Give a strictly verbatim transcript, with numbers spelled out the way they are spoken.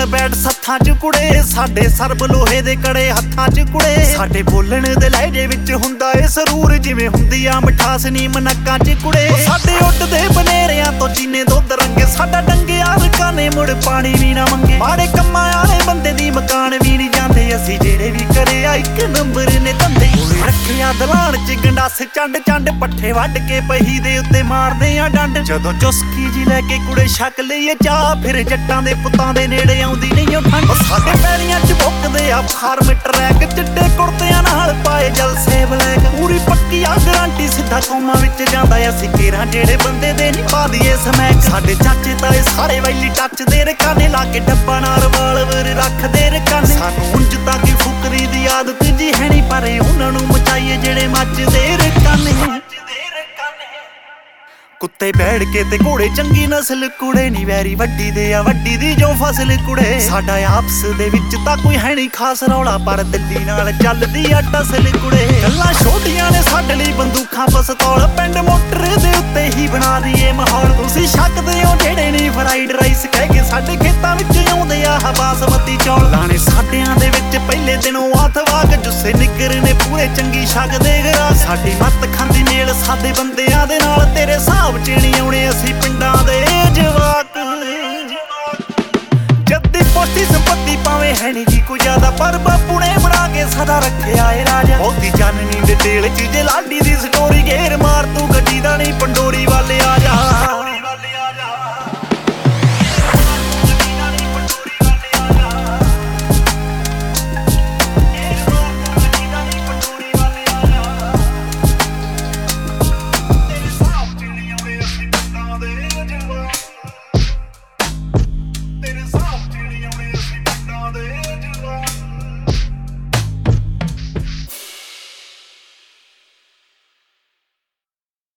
ਬੈਠ ਸੱਥਾਂ ਚ ਕੁੜੇ, ਸਾਡੇ ਸਰਬ ਲੋਹੇ ਦੇ ਕੜੇ ਹੱਥਾਂ ਚ ਕੁੜੇ। ਸਾਡੇ ਬੋਲਣ ਦੇ ਲਹਿਜੇ ਵਿੱਚ ਹੁੰਦਾ ਏ ਸਰੂਰ, ਜਿਵੇਂ ਹੁੰਦੀ ਆ ਮਿਠਾਸ ਨੀਮ ਨੱਕਾਂ ਚ ਕੁੜੇ। ਸਾਡੇ ਉੱਡਦੇ ਬਨੇਰਿਆਂ ਤੋਂ ਚੀਨੇ ਦੁੱਧ ਰੰਗੇ, ਸਾਡਾ ਡੰਗਿਆ ਰਕਾਨੇ ਮੁੜ ਪਾਣੀ ਵੀ ਨਾ ਮੰਗੇ। ਮਾੜੇ ਕੰਮਾਂ ਵਾਲੇ ਬੰਦੇ ਦੀ ਮਕਾਨ ਵੀ ਨਹੀਂ ਜਾਂਦੇ, ਅਸੀਂ ਜਿਹੜੇ ਵੀ ਕਰੇ ਆ ਇੱਕ ਨੰਬਰ ਨੇ ਧੰਦੇ। ਰੱਖਿਆ ਦਲਾਨ ਚ ਗੰਡਾਸ ਚੰਡ ਚੰਡ, ਪੱਠੇ ਵੱਢ ਕੇ ਪਹੀ ਦੇ ਉੱਤੇ ਮਾਰਦੇ ਆ ਡੰਡ। ਜਦੋਂ ਚੁਸਕੀ ਜੀ ਲੈ ਕੇ ਕੁੜੇ ਛਕ ਲਈਏ ਚਾਹ, ਫਿਰ ਜੱਟਾਂ ਦੇ ਪੁੱਤਾਂ ਦੇ ਨੇੜੇ ਆਉਂਦੀ ਨਹੀਂ ਉਹ ਠੰਡ। ਸਾਡੇ ਪੈਰੀਆਂ ਚ ਬੁੱਕਦੇ ਆ ਫਾਰਮ ਟਰੈਕ, ਚਿੱਟੇ ਕੁੜਤਿਆਂ ਨਾਲ ਪਾਏ ਜਲਸੇ ਬਲੈਕ। ਪੂਰੀ ਪੱਕੀ ਆ ਗਰੰਟੀ, ਸਿੱਧਾ ਕੌਮਾਂ ਵਿੱਚ ਜਾਂਦਾ ਅਸੀਂ ਕੇਰਾਂ, ਜਿਹੜੇ ਬੰਦੇ ਦੇ ਨਹੀਂ ਪਾ ਦਈਏ ਸਮੈਕ। ਸਾਡੇ ਚਾਚੇ ਤਾਏ ਸਾਰੇ ਵੈਲੀ ਟੱਚ ਦੇ ਰਕਾਨੇ, ਲਾ ਕੇ ਡੱਬਾ ਨਾਲ ਰਿਵਾਲਵਰ ਰੱਖਦੇ ਰਕਾਨੇ। ਸਾਨੂੰ ਉਂਝ ਤਾਂ ਕੀ ਫੁਕਰੀ ਦੀ ਆਦਤ ਜੀ ਹੈ ਨਹੀਂ, ਪਰ ਉਹਨਾਂ ਨੂੰ ਮਚਾਈਏ ਜਿਹੜੇ ਮੱਚਦੇ ਰਕਾਨੇ। ਕੁੱਤੇ ਬੈਠ ਕੇ ਤੇ ਘੋੜੇ ਚੰਗੀ ਨਸਲ ਕੁੜੇ, ਨੀ ਵੈਰੀ ਵੱਡੀ ਦੇ ਆ ਵੱਡੀ ਦੀ ਜੋ ਫਸਲ ਕੁੜੇ। ਸਾਡਾ ਆਪਸ ਦੇ ਵਿੱਚ ਤਾਂ ਕੋਈ ਹੈ ਨਹੀਂ ਖਾਸ ਰੌਲਾ, ਪਰ ਦਿੱਲੀ ਨਾਲ ਚੱਲਦੀ ਆ ਟਸਲ ਕੁੜੇ। ਗੱਲਾਂ ਛੋਟੀਆਂ ਨੇ ਸਾਡੇ ਲਈ ਬੰਦੂਕਾਂ ਪਸਤੌਲ, ਪਿੰਡ ਮੋਟਰ ਦੇ ਉੱਤੇ ਹੀ ਬਣਾ ਦਈਏ ਮਾਹੌਲ। ਤੁਸੀਂ ਛੱਕਦੇ ਹੋ ਜਿਹੜੇ ਨਹੀਂ ਫਰਾਈਡ ਰਾਈਸ ਕਹਿ ਕੇ, ਸਾਡੇ ਖੇਤਾਂ ਵਿੱਚ ਆਉਂਦੇ ਆ ਬਾਸਮਤੀ ਚੌਲ। ਲਾਣੇ ਸਾਡਿਆਂ ਦੇ ਵਿੱਚ ਪਹਿਲੇ ਦਿਨੋਂ ਆਤਵਾਕ, ਜੁੱਸੇ ਨਿੱਗਰ ਨੇ ਪੂਰੇ ਚੰਗੀ ਛਕਦੇ ਗਰਾ। ਸਾਡੀ ਮੱਤ ਖਾਂਦੀ ਮੇਲ ਸਾਦੇ ਬੰਦਿਆਂ ਦੇ ਨਾਲ, ਤੇਰੇ ਸਾਹ ਚੇਣੀ ਆਉਣੇ ਅਸੀਂ ਪਿੰਡਾਂ ਦੇ ਜਵਾਕ। ਜੱਦੀ ਪੋਸਤੀ ਸੰਪਤੀ ਭਾਵੇਂ ਹੈ ਨੀ ਜੀ ਕੋਈ ਜ਼ਿਆਦਾ, ਪਰ ਬਾਪੂ ਨੇ ਬਣਾ ਕੇ ਸਦਾ ਰੱਖਿਆ ਏ ਰਾਜਾ। ਬਹੁਤੀ ਜਾਨਨੀ ਦੇ ਤੇਲ ਚ ਜੇ ਲਾਡੀ ਦੀ ਸਟੋਰੀ, ਗੇਰ ਮਾਰ ਤੂੰ ਗੱਡੀ ਦਾ ਨਹੀਂ ਪੰਡੋਰੀ ਵਾਲੇ ਆ